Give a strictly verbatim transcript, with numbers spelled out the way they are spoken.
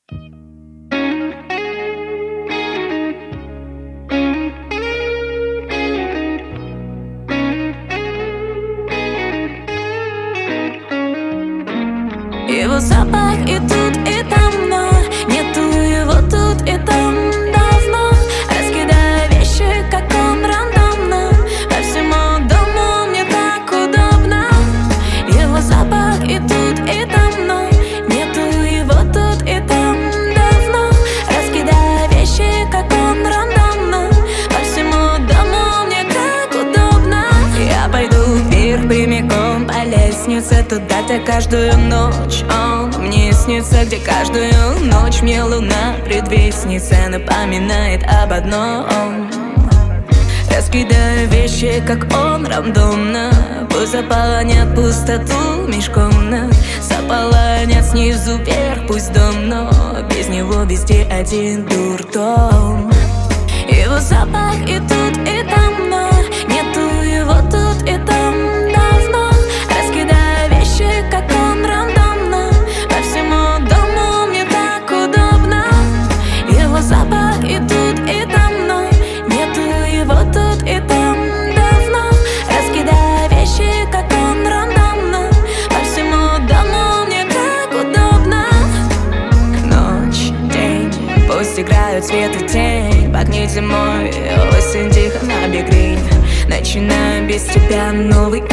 Его запах и тут, и там, но нету его тут и там давно. Раскидая вещи, как он рандомно, по всему дому мне так удобно. Его запах и тут, и там, но нету его тут и там давно. Раскидая вещи, как он рандомно, по всему дому мне так удобно. Я пойду вверх прямиком по лестнице, туда-то каждую ночь он мне снится, где каждую ночь мне луна предвестница напоминает об одном. Раскидаю вещи, как он, рандомно, пусть заполонят пустоту меж комнат, заполонят снизу вверх, пусть дом, но без него везде один дурдом. Его запах и тут, и там, но нету его тут и там давно. Раскидаю вещи, как он, рандомно, по всему дому мне так удобно. Его запах и тут, и там, но нету его тут и там давно. Раскидаю вещи, как он, рандомно, по всему дому мне так удобно. Ночь, день, пусть играют свет и тень, пахнет зимой, осень тихо на бекрень. Начинаю без тебя новый